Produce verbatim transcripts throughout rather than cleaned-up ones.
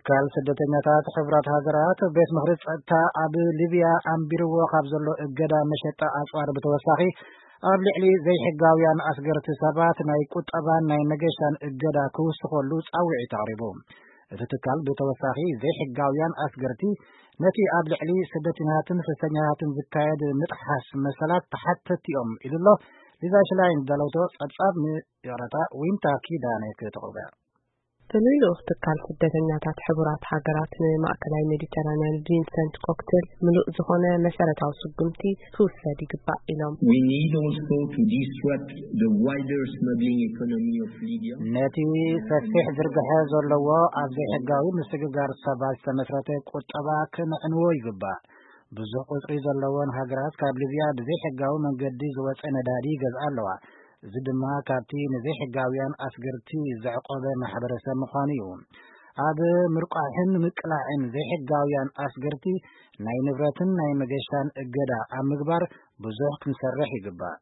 ትካል ስደተኛታት ሕብራት ሃገራት ቤት ምክሪ ጸጥታ ኣብ ሊብያ ኣንቢርዎ ካብ ዘሎ እገዳ መሸጣ ኣጽዋር ብተወሳኺ ኣብ ልዕሊ ዘይሕጋውያን ኣስገርቲ ሰባት ናይ ቁጠባን ናይ መገሻን እገዳ ክውስኸሉ ጻውዒት ኣቕሪቡ። እቲ ትካል ብተወሳኺ ዘይሕጋውያን ኣስገርቲ ነቲ ኣብ ልዕሊ ስደተኛታትን ፍልሰተኛታትን ዝካየድ ምጥሓስ መሰላት ተሓተት እዮም ኢሉ ኣሎ። ሊዛ ሽላይን ዘለውቶ ጸብጻብ ንየረታ ዊንታ ኪዳነ ክትቕርበ ተለይሎ ትካል ስደተኛታት ሕብራት ሃገራት ማዕከላዊ ሜዲተራንያን ቪንሰንት ኮክቴል ምሉእ ዝኾነ መሰረታዊ ስጉምቲ ክውሰድ ይግባእ ኢሎም We need also to disrupt the wider smuggling economy of Libya. ነቲ ሰፊሕ ዝርግሐ ዘለዎ ኣብ ዘይሕጋዊ ምስግጋር ሰባት ዝተመስረተ ቁጠባ ክንዕንዎ ይግባእ። ብዙሕ ቁፅሪ ዘለዎን ሃገራት ካብ ሊብያ ብዘይሕጋዊ መንገዲ ዝወፀ ነዳዲ ይገዝኣ ኣለዋ። እዚ ድማ ካብቲ ንዘይሕጋውያን ኣስገርቲ ዘዕቆበ ማሕበረሰብ ምዃኑ እዩ። ኣብ ምርቋሕን ምቅላዕን ዘይሕጋውያን ኣስገርቲ ናይ ንብረትን ናይ መገሻን እገዳ ኣብ ምግባር ብዙሕ ክንሰርሕ ይግባእ።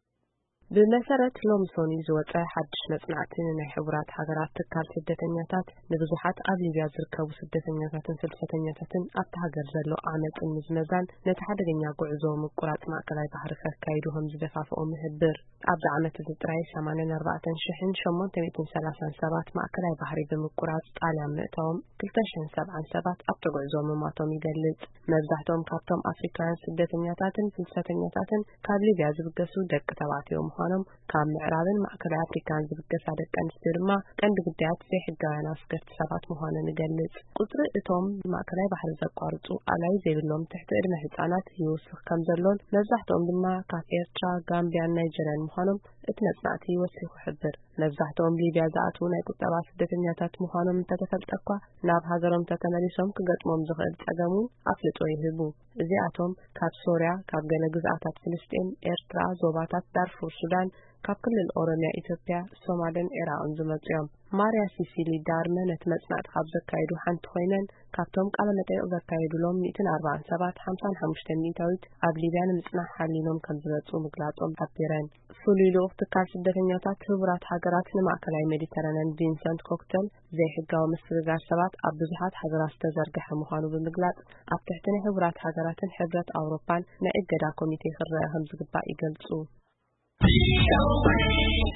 ብመሰረት ሎምሶኒ ዝወፀ ሓድሽ መጽናዕቲ ናይ ሕብራት ሃገራት ትካል ስደተኛታት ንብዙሓት ኣብ ሊብያ ዝርከቡ ስደተኛታትን ፍልሰተኛታትን ኣብቲ ሃገር ዘሎ ዓመፅን ምዝመዛን ነቲ ሓደገኛ ጉዕዞ ምቁራጽ ማዕከላዊ ባሕሪ ከካይዱ ከም ዝደፋፍኦም ይሕብር። ኣብዚ ዓመት እዚ ጥራይ ሰማንያ ኣርባዕተ ሽሕ ሸሞንተ ሚእትን ሰላሳን ሰባት ማዕከላዊ ባሕሪ ብምቁራጽ ጣልያን ምእታዎም ክልተ ሽሕን ሰብዓን ሰባት ኣብቲ ጉዕዞ ምማቶም ይገልጽ። መብዛሕትኦም ካብቶም ኣፍሪካውያን ስደተኛታትን ፍልሰተኛታትን ካብ ሊብያ ዝብገሱ ደቂ ተባዕትዮ ምዃኖም ካብ ምዕራብን ማዕከላዊ ኣፍሪካን ዝብገሳ ደቂ ኣንስትዮ ድማ ቀንዲ ጉዳያት ዘይሕጋውያን ኣስገርቲ ሰባት ምዃኖም ይገልጽ። ቁፅሪ እቶም ማዕከላዊ ባሕሪ ዘቋርፁ ኣላይ ዘይብሎም ትሕቲ ዕድመ ህጻናት ይውስኽ ከም ዘሎን መብዛሕትኦም ድማ ካብ ኤርትራ፣ ጋምቢያን ናይጀርያን ምዃኖም እቲ መጽናዕቲ ወሲኹ ይሕብር። መብዛሕትኦም ሊብያ ዝኣትዉ ናይ ቁጠባ ስደተኛታት ምዃኖም እንተተፈልጠ እኳ ናብ ሃገሮም ተመሊሶም ክገጥሞም ዝኽእል ጸገሙ ኣፍልጦ ይህቡ። እዚኣቶም ካብ ሶርያ፣ ካብ ገለ ግዝኣታት ፍልስጤም፣ ኤርትራ፣ ዞባታት ዳርፉር ሱዳን፣ ካብ ክልል ኦሮሚያ፣ ኢትዮጵያ፣ ሶማልን ኢራቅን ዝመጹ እዮም። ማርያ ሲሲሊ ዳርመ ነቲ መጽናዕቲ ካብ ዘካይዱ ሓንቲ ኮይነን ካብቶም ቃለ መጠይቕ ዘካይዱሎም ሚእትን ኣርባዓን ሰባት ሓምሳን ሓሙሽተን ሚእታዊት ኣብ ሊብያ ንምጽናሕ ሓሊኖም ከም ዝመጹ ምግላጾም ሓቢረን። ፍሉይ ልኡኽ ትካል ስደተኛታት ሕብራት ሃገራት ንማዕከላዊ ሜዲተራንያን ቪንሰንት ኮክቴል ዘይሕጋዊ ምስግጋር ሰባት ኣብ ብዙሓት ሃገራት ዝተዘርግሐ ምዃኑ ብምግላጽ ኣብ ትሕቲ ናይ ሕብራት ሃገራትን ሕብረት ኣውሮፓን ናይ እገዳ ኮሚቴ ክረአ ከም ዝግባእ ይገልጹ።